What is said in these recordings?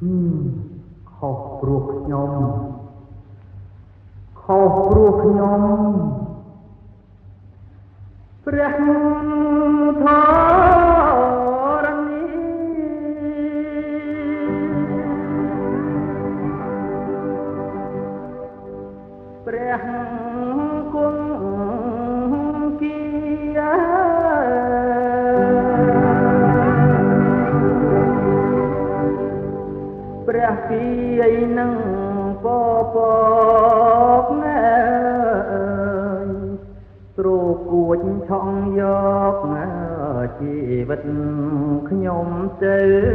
ខុសព្រោះខ្ញុំខុសព្រោះខ្ញុំព្រះធរណីព្រះគង់គីព្រះពីឯនឹងពពកណែទ្រគួចឆក់យកជីវិតខ្ញុំទៅ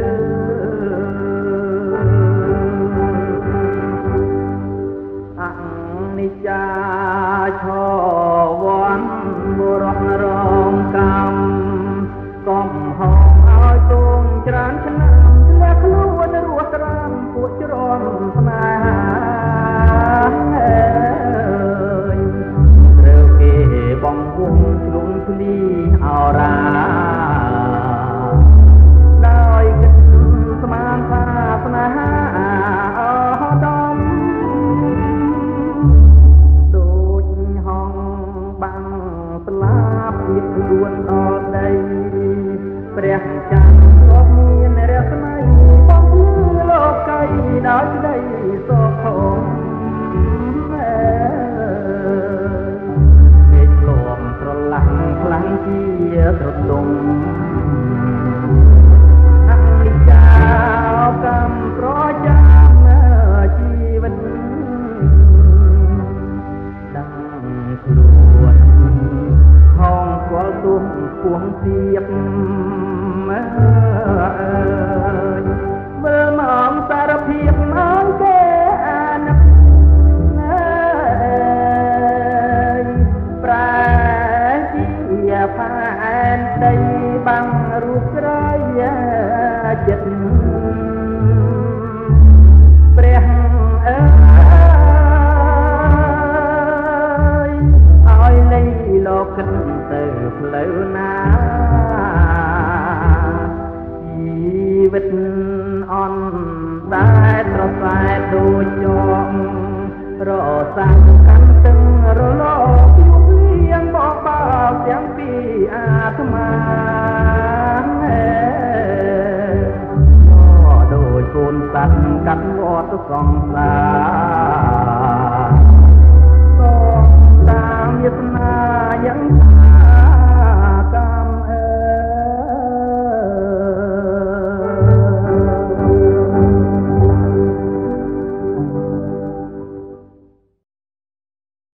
អនិច្ចាឆវ័នបុរសរងកម្មកំហុសឲ្យទងច្រើនឆ្នាំធ្លាក់ខ្លួនរស់ត្រាំពួកច្រំស្នេហាត្រូវគេបងវងជ្រុំធ្លីអរាដោយគិតស្មានថាស្នេហាអដំដូចហងបាំងស្លាប់ពីខ្លួនដល់ដីព្រះច័ន្ទក៏មានរស្មីបំភ្លឺលោកីដោយក្តីសុខពេកលំស្រឡះខ្លាំងជាត្រទុំអនិច្ចាកម្មប្រចាំជីវិតដឹងខ្លួនហងស្គាល់ទុំពួងទៀតមើលមកសារភាពមកគេអាណិតប្រែជាផែនដីបាំងរូបក្រៃចិត្តព្រះអើយឲ្យលៃលោកគិតទៅផ្លូវណាជីវិតអន់ដែលត្រសែដូចចងរសាំកាន់ទឹករលកយុលៀងបបោទាំងពីអាត្មាដូចកូនសត្វកាត់វត្តសង្សារ